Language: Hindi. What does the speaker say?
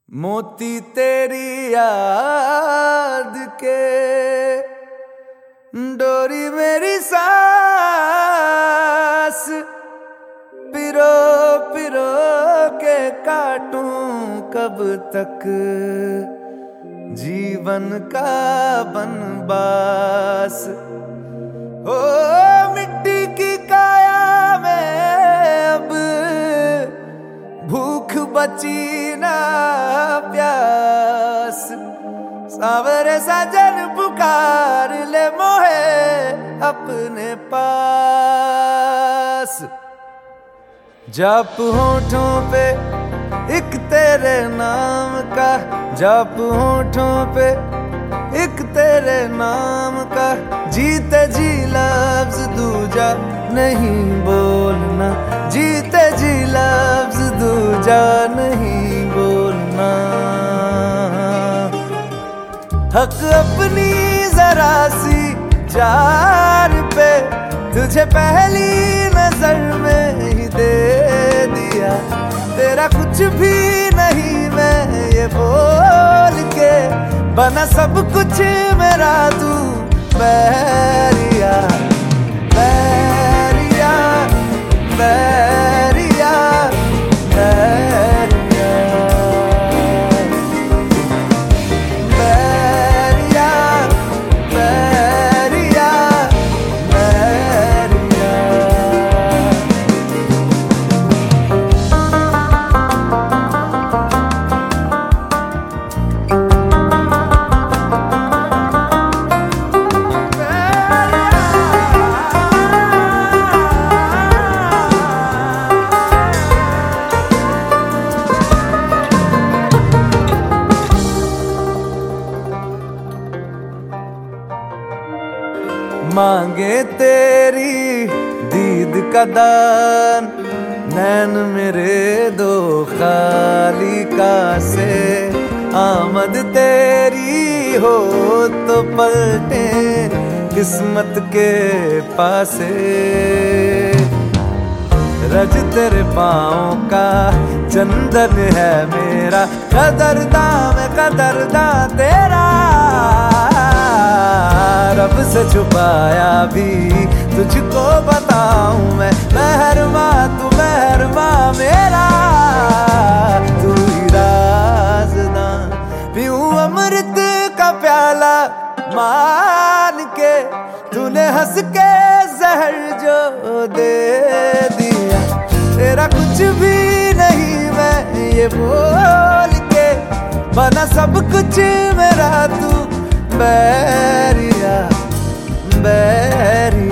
मोती तेरी याद के डोरी मेरी सांस पिरो पिरो के काटूं कब तक जीवन का बनबास। ओ मिट्टी की काया में अब भूख बची ना प्यास। सावरे सजन पुकार ले मोहे अपने पास। जप होठों पे एक तेरे नाम का, जप होठों पे एक तेरे नाम का। जीते जी लफ्ज दूजा नहीं बोलना, जीते जी लफ्ज दूजा नहीं बोलना। हक अपनी जरा सी जान पे तुझे पहली नजर में ही दे दिया। तेरा कुछ भी नहीं मैं ये बोल के, बना सब कुछ मेरा तू बैरिया बैरिया बैरिया बैरिया बैरिया बैरिया बैरिया। मांगे तेरी दीद का दान, नैन मेरे दो खाली कासे। आमद तेरी हो तो पलटे किस्मत के पासे। रज तेरे पाँव का चंदन है मेरा, कदरदां मैं कदरदां तेरा। रब से छुपाया भी तुझको बताऊं मैं, मेहरमा तू मेहरमा मेरा। तू ही राज़दां, पीऊं अमृत का प्याला मान के। तूने हंस के जहर जो दे दिया। तेरा कुछ भी नहीं मैं ये बोल के, बना सब कुछ मेरा तू बैरिया बैरिया।